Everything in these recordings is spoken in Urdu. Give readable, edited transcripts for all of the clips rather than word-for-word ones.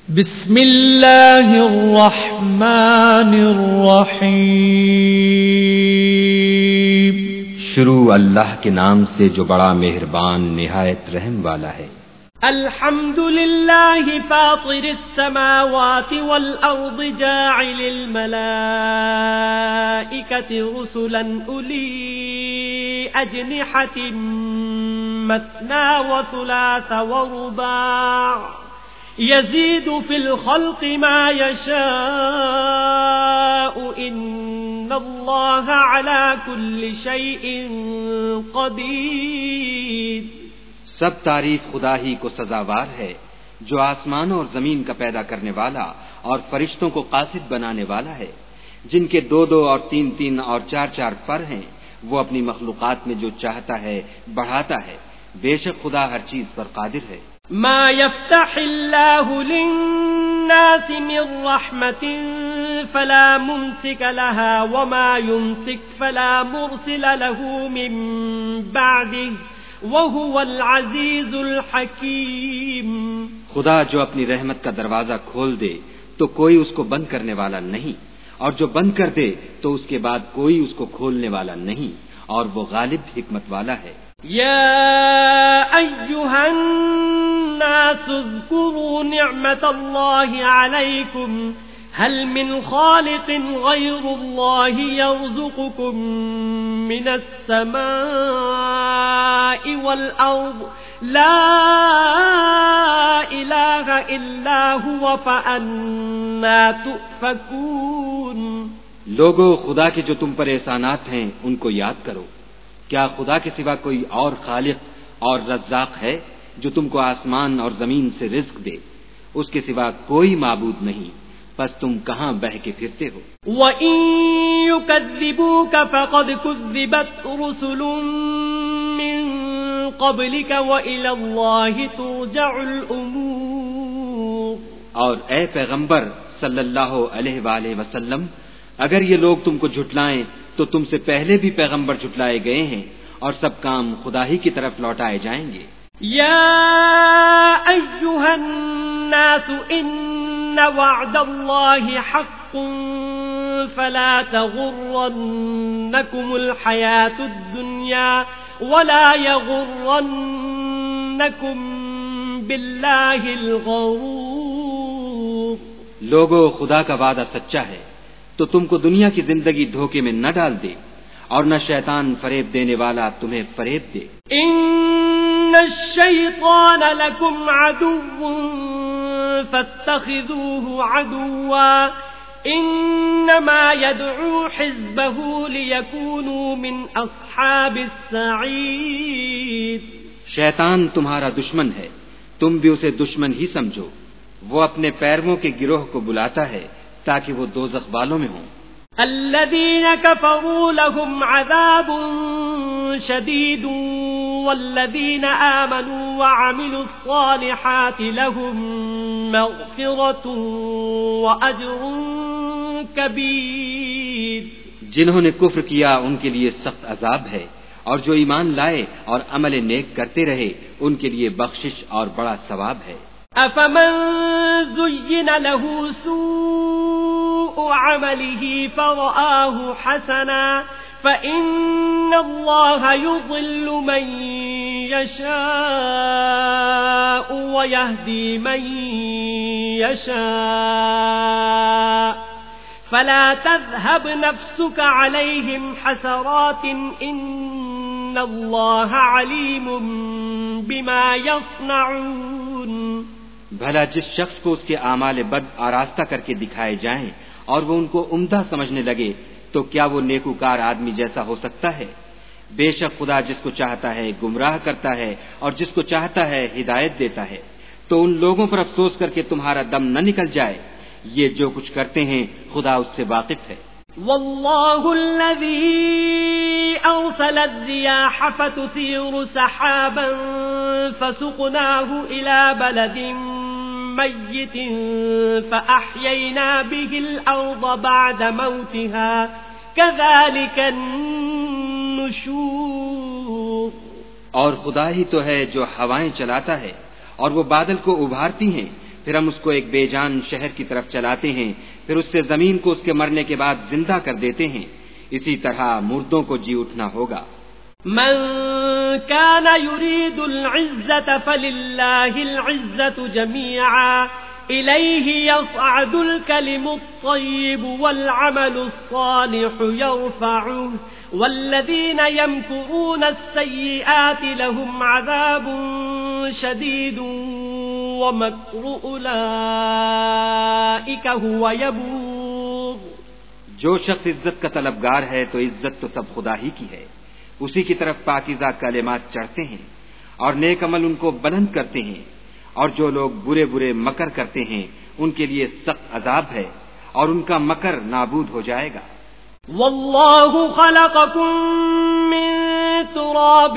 بسم اللہ الرحمن الرحیم۔ شروع اللہ کے نام سے جو بڑا مہربان نہایت رحم والا ہے۔ الحمد للہ فاطر السماوات والارض جاعل الملائکۃ رسلا اولی اجنحۃ مثنی وثلاث ورباع يزيد في الخلق ما يشاء إن الله على كل شيء قدير۔ سب تعریف خدا ہی کو سزاوار ہے جو آسمانوں اور زمین کا پیدا کرنے والا اور فرشتوں کو قاصد بنانے والا ہے، جن کے دو دو اور تین تین اور چار چار پر ہیں۔ وہ اپنی مخلوقات میں جو چاہتا ہے بڑھاتا ہے، بے شک خدا ہر چیز پر قادر ہے۔ ما يفتح الله للناس من رحمة فلا ممسك لها وما يمسك فلا مرسل له من بعده وهو العزيز الحكيم۔ خدا جو اپنی رحمت کا دروازہ کھول دے تو کوئی اس کو بند کرنے والا نہیں، اور جو بند کر دے تو اس کے بعد کوئی اس کو کھولنے والا نہیں، اور وہ غالب حکمت والا ہے۔ يا أيها الناس اذكروا نعمة الله عليكم هل من خالق غير الله يرزقكم من السماء والأرض لا إله إلا هو فأنا تؤفكون۔ لوگو، خدا کے جو تم پر احسانات ہیں ان کو یاد کرو۔ کیا خدا کے سوا کوئی اور خالق اور رزاق ہے جو تم کو آسمان اور زمین سے رزق دے؟ اس کے سوا کوئی معبود نہیں، پس تم کہاں بہہ کے پھرتے ہو؟ وَإِن يُكَذِّبُوكَ فَقَدْ كُذِّبَتْ رُسُلٌ مِّن قَبْلِكَ وَإِلَى اللَّهِ تُرْجَعُ الْأُمُورُ۔ اور اے پیغمبر صلی اللہ علیہ وآلہ وسلم، اگر یہ لوگ تم کو جھٹلائیں تو تم سے پہلے بھی پیغمبر جھٹلائے گئے ہیں، اور سب کام خدا ہی کی طرف لوٹائے جائیں گے۔ یا ایھا الناس ان وعد اللہ حق فلا تغرنکم الحیاۃ الدنیا ولا یغرنکم باللہ الغرور۔ لوگو، خدا کا وعدہ سچا ہے تو تم کو دنیا کی زندگی دھوکے میں نہ ڈال دے، اور نہ شیطان فریب دینے والا تمہیں فریب دے۔ ان الشیطان لکم عدو فاتخذوه عدوا انما يدعو حزبه ليكونوا من اصحاب السعیر۔ شیطان تمہارا دشمن ہے، تم بھی اسے دشمن ہی سمجھو۔ وہ اپنے پیرووں کے گروہ کو بلاتا ہے تاکہ وہ دوزخ والوں میں ہوں۔ الذین کفروا لهم عذاب شدید والذین آمنوا وعملوا الصالحات لهم مغفرۃ وأجر کبیر۔ جنہوں نے کفر کیا ان کے لیے سخت عذاب ہے، اور جو ایمان لائے اور عمل نیک کرتے رہے ان کے لیے بخشش اور بڑا ثواب ہے۔ افمن زین له سوء عمله فرآه حسنا فإن الله يضل من يشاء ويهدي من يشاء فلا تذهب نفسك عليهم حسرات إن الله عليم بما يصنعون۔ بھلا جس شخص کو اس کے اعمال بد آراستہ کر کے دکھائے جائیں اور وہ ان کو عمدہ سمجھنے لگے تو کیا وہ نیکوکار آدمی جیسا ہو سکتا ہے؟ بے شک خدا جس کو چاہتا ہے گمراہ کرتا ہے اور جس کو چاہتا ہے ہدایت دیتا ہے۔ تو ان لوگوں پر افسوس کر کے تمہارا دم نہ نکل جائے، یہ جو کچھ کرتے ہیں خدا اس سے واقف ہے۔ واللہ الذی ارسل الرياح فتثير سحابا فسقناه الى بلد ميت فأحيينا به الأرض بعد موتها كذلك النشور۔ اور خدا ہی تو ہے جو ہوائیں چلاتا ہے اور وہ بادل کو ابھارتی ہیں، پھر ہم اس کو ایک بے جان شہر کی طرف چلاتے ہیں، پھر اس سے زمین کو اس کے مرنے کے بعد زندہ کر دیتے ہیں، اسی طرح مردوں کو جی اٹھنا ہوگا۔ من كان يريد العزة فلله العزة جميعا إليه يصعد الكلم الطيب والعمل الصالح يرفعه والذين يمكرون السيئات لهم عذاب شديد ومكر أولئك هو يبور۔ جو شخص عزت کا طلبگار ہے تو عزت تو سب خدا ہی کی ہے، اسی کی طرف پاکیزہ کلمات چڑھتے ہیں اور نیک عمل ان کو بلند کرتے ہیں، اور جو لوگ برے برے مکر کرتے ہیں ان کے لیے سخت عذاب ہے اور ان کا مکر نابود ہو جائے گا۔ واللہ خلقکم من تراب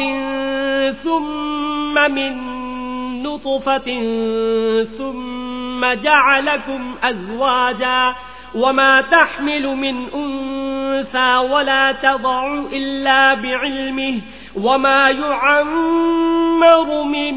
ثم من نطفة ثم جعلکم ازواجا وما تحمل من أنثى ولا تضع إلا بعلمه وما يعمر من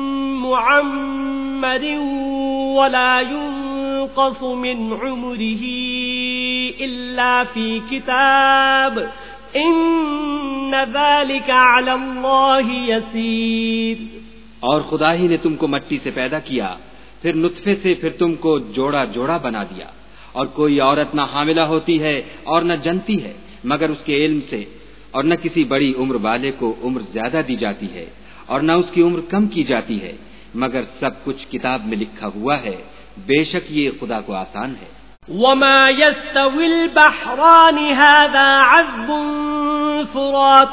معمر ولا ينقص من عمره إلا في كتاب إن ذلك على الله يسير۔ اور خدا ہی نے تم کو مٹی سے پیدا کیا، پھر نطفے سے، پھر تم کو جوڑا جوڑا بنا دیا، اور کوئی عورت نہ حاملہ ہوتی ہے اور نہ جنتی ہے مگر اس کے علم سے، اور نہ کسی بڑی عمر والے کو عمر زیادہ دی جاتی ہے اور نہ اس کی عمر کم کی جاتی ہے، مگر سب کچھ کتاب میں لکھا ہوا ہے، بے شک یہ خدا کو آسان ہے۔ وما يستوي البحران هذا عذب فرات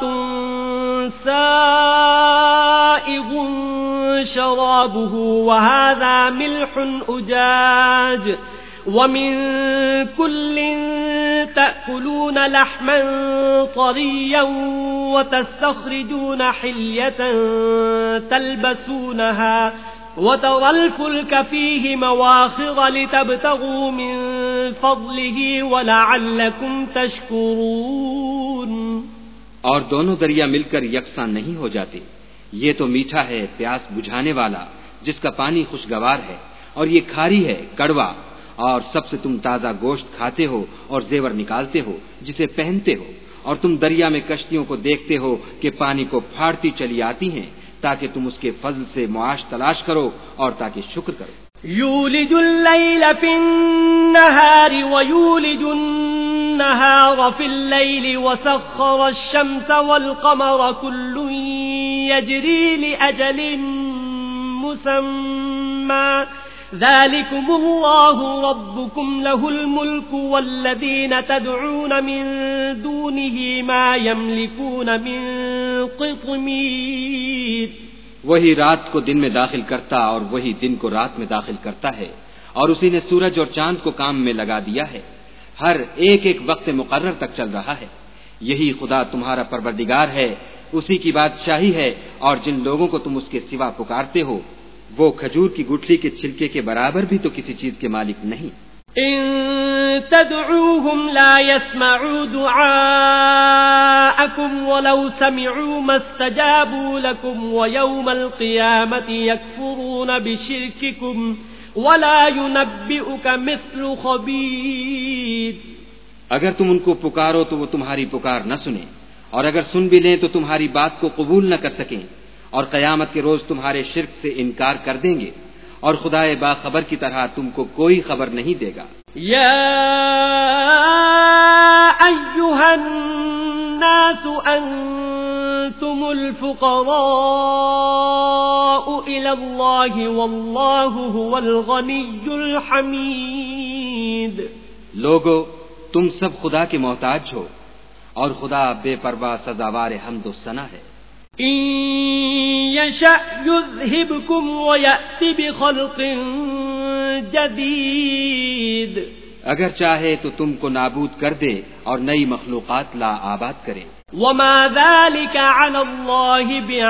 سائغ شرابه وهذا ملح أجاج ومن كل تأكلون لحما طريا وتستخرجون حلية تلبسونها وترى الفلك فيه مواخر لتبتغوا من فضله ولعلكم تشكرون۔ اور دونوں دریا مل کر یکساں نہیں ہو جاتے، یہ تو میٹھا ہے پیاس بجھانے والا جس کا پانی خوشگوار ہے، اور یہ کھاری ہے کڑوا، اور سب سے تم تازہ گوشت کھاتے ہو اور زیور نکالتے ہو جسے پہنتے ہو، اور تم دریا میں کشتیوں کو دیکھتے ہو کہ پانی کو پھاڑتی چلی آتی ہیں تاکہ تم اس کے فضل سے معاش تلاش کرو اور تاکہ شکر کرو۔ یولج اللیل فی النہار ویولج النہار فی اللیل وسخر الشمس والقمر کل یجری لأجل مسمى ذلكم الله ربكم له الملك والذين تدعون من دونه ما يملكون من قطمير۔ وہی رات کو دن میں داخل کرتا اور وہی دن کو رات میں داخل کرتا ہے، اور اسی نے سورج اور چاند کو کام میں لگا دیا ہے، ہر ایک ایک وقت مقرر تک چل رہا ہے۔ یہی خدا تمہارا پروردگار ہے، اسی کی بادشاہی ہے، اور جن لوگوں کو تم اس کے سوا پکارتے ہو وہ کھجور کی گٹھلی کے چھلکے کے برابر بھی تو کسی چیز کے مالک نہیں۔ ان تدعوهم لا يسمعوا دعاءكم ولو سمعوا ما استجابوا لكم ويوم القيامة يكفرون بشرككم ولا ينبئك مثل خبير۔ اگر تم ان کو پکارو تو وہ تمہاری پکار نہ سنیں، اور اگر سن بھی لیں تو تمہاری بات کو قبول نہ کر سکیں، اور قیامت کے روز تمہارے شرک سے انکار کر دیں گے، اور خدائے باخبر کی طرح تم کو کوئی خبر نہیں دے گا۔ یا ایھا الناس انتم الفقراء الی اللہ واللہ هو الغنی الحمید۔ لوگو تم سب خدا کے محتاج ہو، اور خدا بے پرواہ سزاوار حمد و ثنا ہے۔ ان یشأ یذھبکم ویأتی بخلق جدید۔ اگر چاہے تو تم کو نابود کر دے اور نئی مخلوقات لا آباد کرے۔ وما ذلك علی اللہ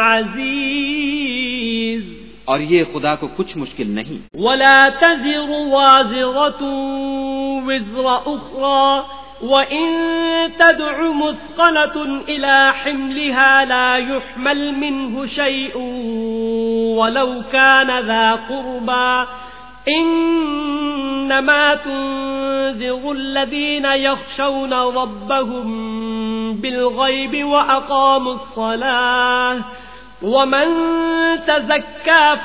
بعزیز۔ اور یہ خدا کو کچھ مشکل نہیں۔ ولا تزر وازرة وزر اخرى وَإِن تَدْعُ مُثْقَلَةٌ إِلَى حِمْلِهَا لَا يُحْمَلْ مِنْهُ شَيْءٌ وَلَوْ كَانَ ذَا قُرْبَى إنما تنذر الذين يخشون ربهم بالغيب وأقاموا الصلاة ومن تزكى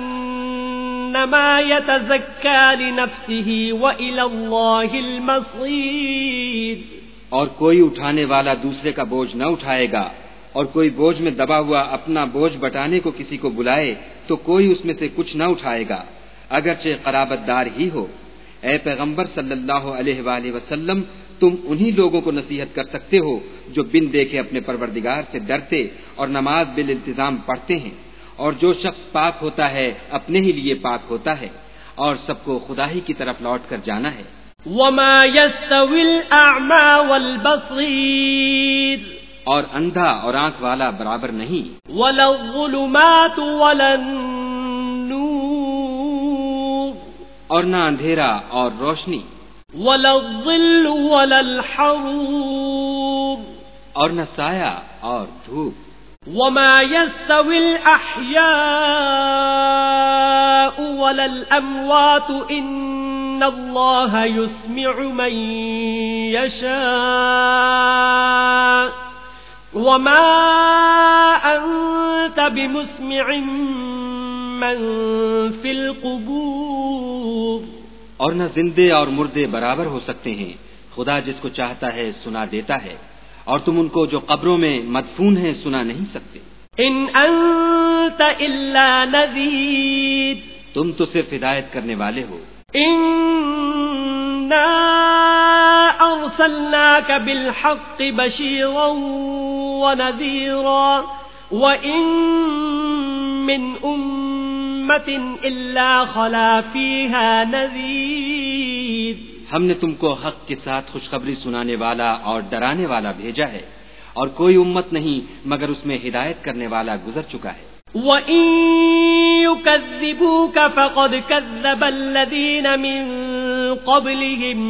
فإنما يتزكى لنفسه وإلى الله المصير. اور کوئی اٹھانے والا دوسرے کا بوجھ نہ اٹھائے گا، اور کوئی بوجھ میں دبا ہوا اپنا بوجھ بٹانے کو کسی کو بلائے تو کوئی اس میں سے کچھ نہ اٹھائے گا، اگرچہ قرابت دار ہی ہو. اے پیغمبر صلی اللہ علیہ وآلہ وسلم، تم انہی لوگوں کو نصیحت کر سکتے ہو جو بن دیکھے اپنے پروردگار سے ڈرتے اور نماز بالالتزام پڑھتے ہیں، اور جو شخص پاک ہوتا ہے اپنے ہی لیے پاک ہوتا ہے، اور سب کو خدا ہی کی طرف لوٹ کر جانا ہے. وما يستوي الأعمى والبصير اور اندھا اور آنکھ والا برابر نہیں، ولا الظلمات ولا النور اور نہ اندھیرا اور روشنی، ولا الظل ولا الحرور اور نہ سایہ اور دھوپ. وما يستوي الأحياء ولا الأموات إن الله يسمع من يشاء وما أنت بمسمع من في القبور. اور نہ زندے اور مردے برابر ہو سکتے ہیں، خدا جس کو چاہتا ہے سنا دیتا ہے، اور تم ان کو جو قبروں میں مدفون ہیں سنا نہیں سکتے. إن أنت إلا نذير تم تو صرف ہدایت کرنے والے ہو. إنا أرسلناك بالحق بشيرا ونذيرا وإن من أمة إلا خلا فيها نذير. ہم نے تم کو حق کے ساتھ خوشخبری سنانے والا اور ڈرانے والا بھیجا ہے، اور کوئی امت نہیں مگر اس میں ہدایت کرنے والا گزر چکا ہے. وَإِن يُكَذِّبُوكَ فَقَدْ كَذَّبَ الَّذِينَ مِن قَبْلِهِمْ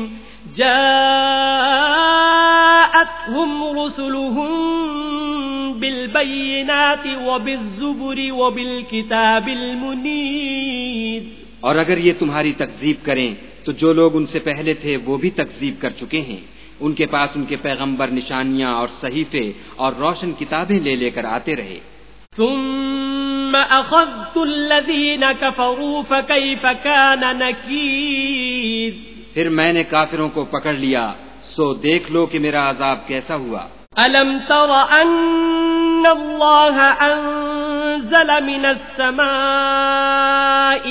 جَاءَتْهُمْ رُسُلُهُم بِالْبَيِّنَاتِ وَبِالزُّبُرِ وَبِالْكِتَابِ الْمُنِيرِ. اور اگر یہ تمہاری تکذیب کریں تو جو لوگ ان سے پہلے تھے وہ بھی تکذیب کر چکے ہیں. ان کے پاس ان کے پیغمبر نشانیاں اور صحیفے اور روشن کتابیں لے لے کر آتے رہے. ثم أخذت الذين كفروا فكيف كان نكير. پھر میں نے کافروں کو پکڑ لیا، سو دیکھ لو کہ میرا عذاب کیسا ہوا. ألم تر أن الله أنزل من السماء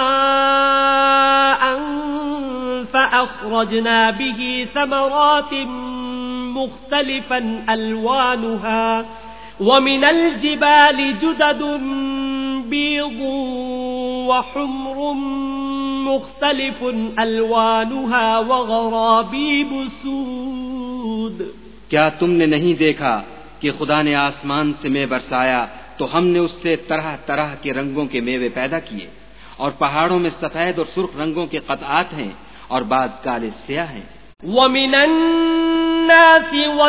ماء فأخرجنا به ثمرات مختلفا ألوانها ومن الجبال جدد بيض وحمر مختلف ألوانها وغرابيب سود. کیا تم نے نہیں دیکھا کہ خدا نے آسمان سے مے برسایا تو ہم نے اس سے طرح طرح کے رنگوں کے میوے پیدا کیے، اور پہاڑوں میں سفید اور سرخ رنگوں کے قطعات ہیں اور بعض کالے سیاہ ہیں. وَمِنَ النَّاسِ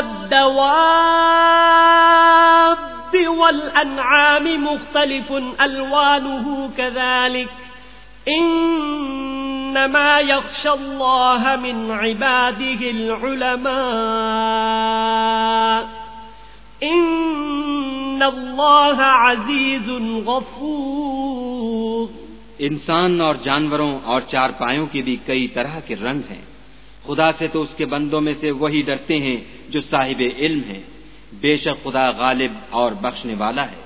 وَالدَّوَابِّ وَالْأَنْعَامِ مُخْتَلِفٌ أَلْوَانُهُ كَذَلِكَ إِنَّمَا يَخْشَى اللَّهَ مِنْ عِبَادِهِ الْعُلَمَاءُ إِنَّ اللَّهَ عَزِيزٌ غَفُورٌ. انسان اور جانوروں اور چارپایوں کے بھی کئی طرح کے رنگ ہیں. خدا سے تو اس کے بندوں میں سے وہی ڈرتے ہیں جو صاحب علم ہیں. بے شک خدا غالب اور بخشنے والا ہے.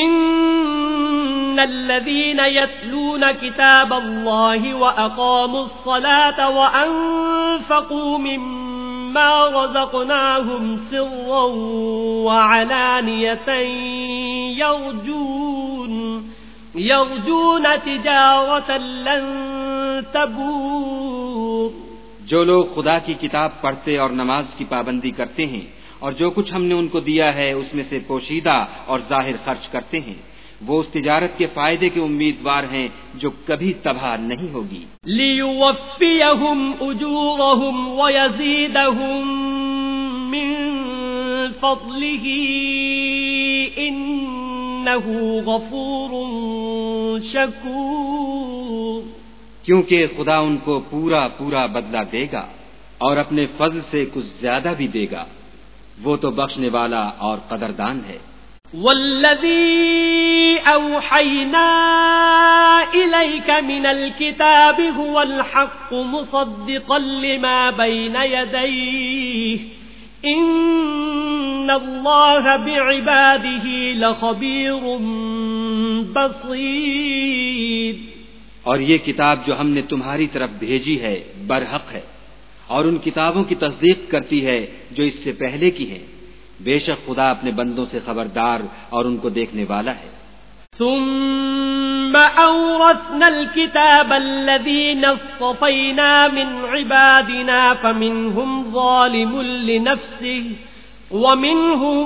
إن الذين يتلون كتاب الله وأقاموا الصلاة وأنفقوا مما رزقناهم سرا وعلانية يرجون تجارة لن تبور. جو لوگ خدا کی کتاب پڑھتے اور نماز کی پابندی کرتے ہیں اور جو کچھ ہم نے ان کو دیا ہے اس میں سے پوشیدہ اور ظاہر خرچ کرتے ہیں، وہ اس تجارت کے فائدے کے امیدوار ہیں جو کبھی تباہ نہیں ہوگی. لِيُوَفِّيَهُمْ أُجُورَهُمْ وَيَزِيدَهُمْ مِنْ فَضْلِهِ إِنَّهُ غَفُورٌ شَكُورٌ. کیونکہ خدا ان کو پورا پورا بدلہ دے گا اور اپنے فضل سے کچھ زیادہ بھی دے گا، وہ تو بخشنے والا اور قدردان ہے۔ والذي أوحينا إليك من الكتاب هو الحق مصدقا لما بين يديه إن الله بعباده لخبير بصير۔ اور یہ کتاب جو ہم نے تمہاری طرف بھیجی ہے برحق ہے اور ان کتابوں کی تصدیق کرتی ہے جو اس سے پہلے کی ہیں، بے شک خدا اپنے بندوں سے خبردار اور ان کو دیکھنے والا ہے۔ ثم أورثنا الكتاب الذين اصطفينا من عبادنا فمنهم ظالم لنفسه ومنهم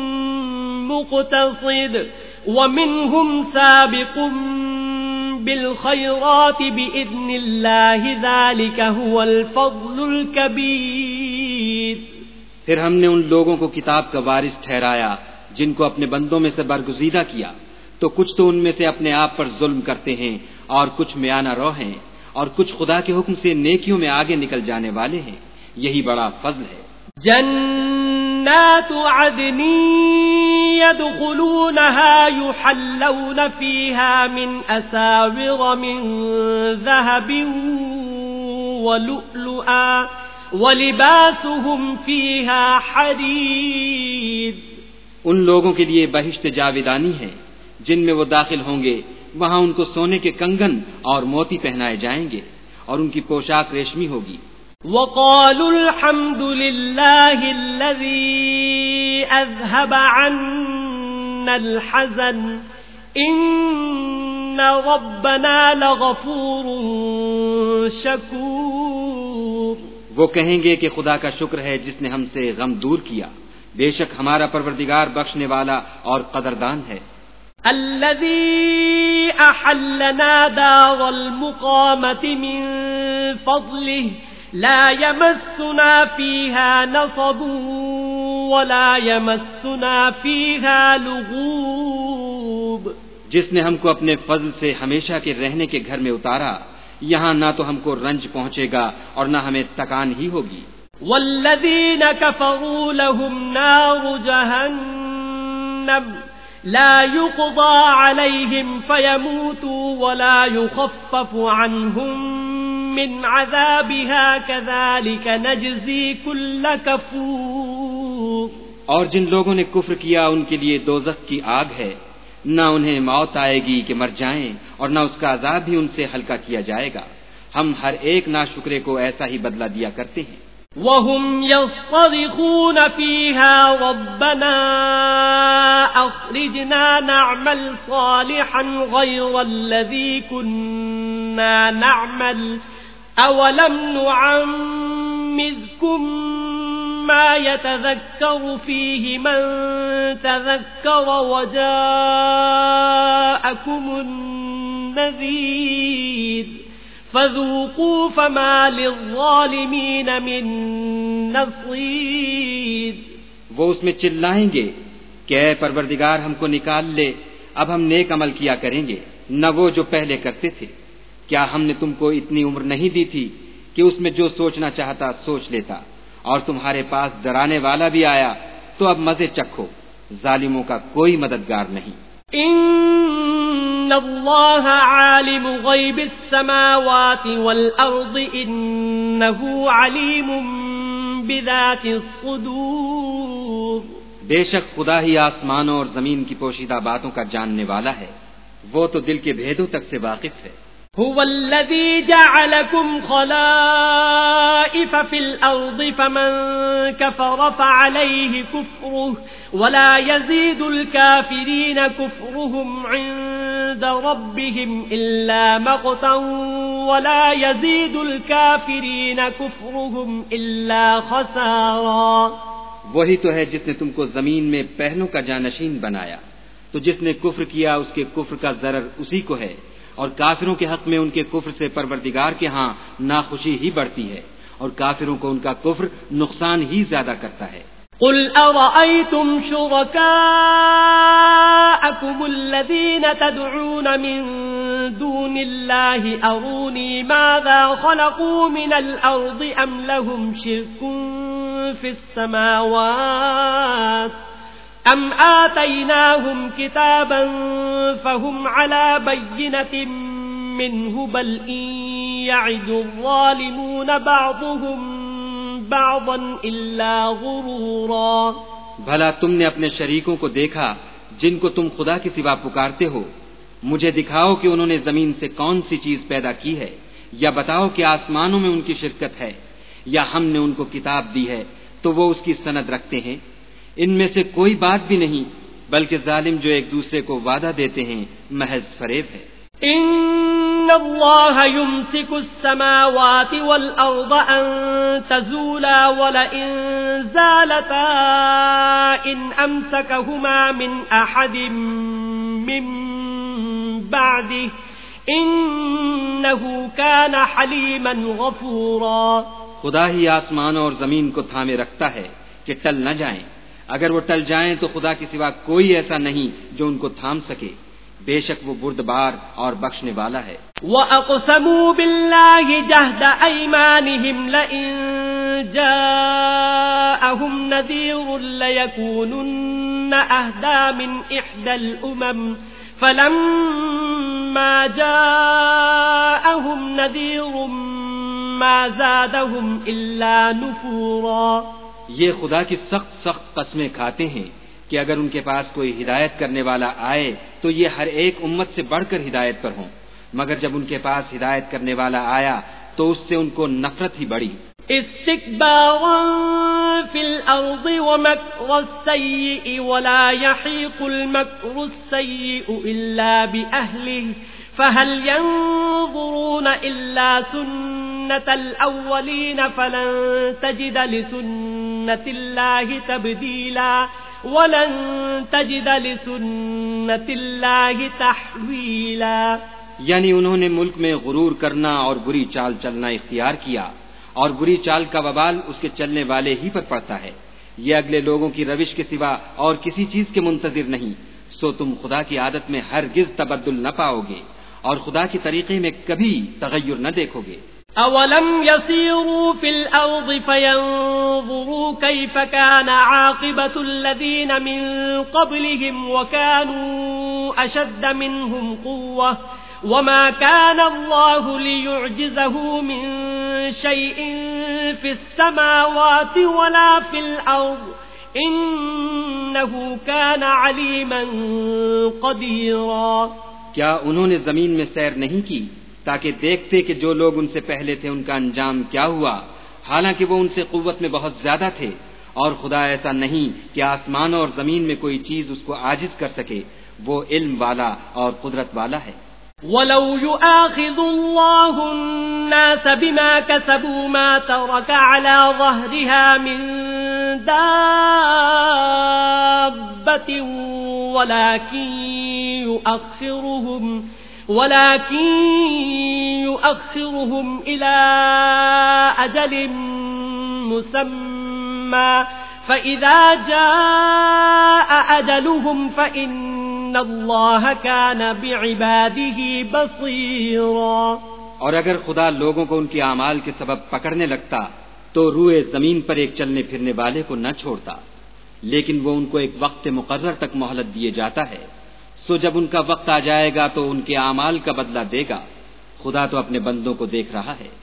مقتصد ومنهم سابق بالخيرات بإذن الله ذلك هو الفضل الكبير۔ پھر ہم نے ان لوگوں کو کتاب کا وارث ٹھہرایا جن کو اپنے بندوں میں سے برگزیدہ کیا، تو کچھ تو ان میں سے اپنے آپ پر ظلم کرتے ہیں اور کچھ میانہ رو ہیں اور کچھ خدا کے حکم سے نیکیوں میں آگے نکل جانے والے ہیں، یہی بڑا فضل ہے۔ جنات عدن يدخلونها يحلون فيها من أساور من ذهب ولؤلؤا وَلِبَاسُهُمْ فِيهَا حَرِيرٌ۔ ان لوگوں کے لیے بہشت جاویدانی ہے جن میں وہ داخل ہوں گے، وہاں ان کو سونے کے کنگن اور موتی پہنائے جائیں گے اور ان کی پوشاک ریشمی ہوگی۔ وَقَالُوا الْحَمْدُ لِلَّهِ الَّذِي أَذْهَبَ عَنَّا الْحَزَنَ إِنَّ رَبَّنَا لَغَفُورٌ شَكُورٌ۔ وہ کہیں گے کہ خدا کا شکر ہے جس نے ہم سے غم دور کیا، بے شک ہمارا پروردگار بخشنے والا اور قدردان ہے۔ الذي أحلنا دار المقامة من فضله لا يمسنا فيها نصب ولا يمسنا فيها لغوب۔ جس نے ہم کو اپنے فضل سے ہمیشہ کے رہنے کے گھر میں اتارا، یہاں نہ تو ہم کو رنج پہنچے گا اور نہ ہمیں تکان ہی ہوگی۔ والذین کفروا لهم نار جہنم لا يقضى عليهم فيموتوا ولا يخفف عنهم من عذابها كذلك نجزي كل كفور۔ اور جن لوگوں نے کفر کیا ان کے لیے دوزخ کی آگ ہے، نہ انہیں موت آئے گی کہ مر جائیں اور نہ اس کا عذاب بھی ان سے ہلکا کیا جائے گا، ہم ہر ایک ناشکرے کو ایسا ہی بدلہ دیا کرتے ہیں۔ وَهُمْ يَصْطَرِخُونَ فِيهَا رَبَّنَا أَخْرِجْنَا نَعْمَلْ صَالِحًا غَيْرَ الَّذِي كُنَّا نَعْمَلُ أَوَلَمْ نُعَمِّرْكُمْ مَا يَتَذَكَّرُ فِيهِ مَنْ تَذَكَّرَ وَجَاءَكُمُ النَّذِيرُ فَذُوقُوا فَمَا لِلظَّالِمِينَ مِن نَصِيرٍ۔ وہ اس میں چلائیں گے کہ اے پروردگار ہم کو نکال لے، اب ہم نیک عمل کیا کریں گے، نہ وہ جو پہلے کرتے تھے۔ کیا ہم نے تم کو اتنی عمر نہیں دی تھی کہ اس میں جو سوچنا چاہتا سوچ لیتا، اور تمہارے پاس ڈرانے والا بھی آیا، تو اب مزے چکھو، ظالموں کا کوئی مددگار نہیں۔ ان اللہ عالم غیب السماوات والارض انہ علیم بذات الصدور۔ بے شک خدا ہی آسمانوں اور زمین کی پوشیدہ باتوں کا جاننے والا ہے، وہ تو دل کے بھیدوں تک سے واقف ہے۔ هو الذي جعلكم خلائف في الأرض فمن كفر فعليه كفره ولا يزيد الكافرين كفرهم عند ربهم إلا مقتا ولا يزيد الكافرين كفرهم إلا خسارا۔ وہی تو ہے جس نے تم کو زمین میں پہلوں کا جانشین بنایا، تو جس نے کفر کیا اس کے کفر کا ضرر اسی کو ہے، اور کافروں کے حق میں ان کے کفر سے پروردگار کے ہاں ناخوشی ہی بڑھتی ہے، اور کافروں کو ان کا کفر نقصان ہی زیادہ کرتا ہے۔ قل أرأيتم شركاءكم الذين تدعون من دون دون الله أروني ماذا خلقوا من الأرض أم لهم شرك في السماوات أم آتيناهم كتابا فهم على بينة منه بل إن يعد الظالمون بعضهم بعضا إلا غرورا. بھلا تم نے اپنے شریکوں کو دیکھا جن کو تم خدا کے سوا پکارتے ہو؟ مجھے دکھاؤ کہ انہوں نے زمین سے کون سی چیز پیدا کی ہے، یا بتاؤ کہ آسمانوں میں ان کی شرکت ہے، یا ہم نے ان کو کتاب دی ہے تو وہ اس کی سند رکھتے ہیں. ان میں سے کوئی بات بھی نہیں، بلکہ ظالم جو ایک دوسرے کو وعدہ دیتے ہیں محض فریب ہے. إن الله يمسك السماوات والأرض أن تزولا ولئن زالتا إن أمسكهما من أحد من بعده إنه كان حليما غفورا. خدا ہی آسمانوں اور زمین کو تھامے رکھتا ہے کہ ٹل نہ جائیں. اگر وہ ٹل جائیں تو خدا کے سوا کوئی ایسا نہیں جو ان کو تھام سکے. بے شک وہ بردبار اور بخشنے والا ہے. وَأَقْسَمُوا بِاللَّهِ جَهْدَ أَيْمَانِهِمْ لَئِن جَاءَهُمْ نَذِيرٌ لَيَكُونُنَّ أَهْدَى مِنْ إِحْدَى الْأُمَمِ فَلَمَّا جَاءَهُمْ نَذِيرٌ مَا زَادَهُمْ إِلَّا نُفُورًا. یہ خدا کی سخت قسمیں کھاتے ہیں کہ اگر ان کے پاس کوئی ہدایت کرنے والا آئے تو یہ ہر ایک امت سے بڑھ کر ہدایت پر ہوں، مگر جب ان کے پاس ہدایت کرنے والا آیا تو اس سے ان کو نفرت ہی بڑھی. استكبارا في الأرض ومكر السيء ولا يحيق المكر السيء إلا بأهله فهل ينظرون إلا سنة الأولين فلن تجد لسنة الله تبديلا وَلَن تَجِدَ لِسُنَّةِ اللَّهِ تَحْوِيلًا. یعنی انہوں نے ملک میں غرور کرنا اور بری چال چلنا اختیار کیا، اور بری چال کا وبال اس کے چلنے والے ہی پر پڑتا ہے. یہ اگلے لوگوں کی روش کے سوا اور کسی چیز کے منتظر نہیں، سو تم خدا کی عادت میں ہرگز تبدل نہ پاؤ گے اور خدا کے طریقے میں کبھی تغیر نہ دیکھو گے. أَوَلَمْ يَسِيرُوا فِي الْأَرْضِ فَيَنظُرُوا كَيْفَ كَانَ عَاقِبَةُ الَّذِينَ مِنْ قَبْلِهِمْ وَكَانُوا أَشَدَّ مِنْهُمْ قُوَّةً وَمَا كَانَ اللَّهُ لِيُعْجِزَهُ مِنْ شَيْءٍ فِي السَّمَاوَاتِ وَلَا فِي الْأَرْضِ إِنَّهُ كَانَ عَلِيمًا قَدِيرًا. کیا انہوں نے زمین میں سیر نہیں کی تاکہ دیکھتے کہ جو لوگ ان سے پہلے تھے ان کا انجام کیا ہوا، حالانکہ وہ ان سے قوت میں بہت زیادہ تھے، اور خدا ایسا نہیں کہ آسمانوں اور زمین میں کوئی چیز اس کو عاجز کر سکے، وہ علم والا اور قدرت والا ہے. وَلَوْ يُؤَاخِذُ اللَّهُ النَّاسَ بِمَا كَسَبُوا مَا تَرَكَ عَلَى ظَهْرِهَا مِن دَابَّةٍ ولكن يؤخرهم إلى أجل مسمى فإذا جاء أجلهم فإن الله كان بعباده بصيرا. اور اگر خدا لوگوں کو ان کے اعمال کے سبب پکڑنے لگتا تو روئے زمین پر ایک چلنے پھرنے والے کو نہ چھوڑتا، لیکن وہ ان کو ایک وقت مقرر تک مہلت دیے جاتا ہے. سو جب ان کا وقت آ جائے گا تو ان کے اعمال کا بدلہ دے گا. خدا تو اپنے بندوں کو دیکھ رہا ہے.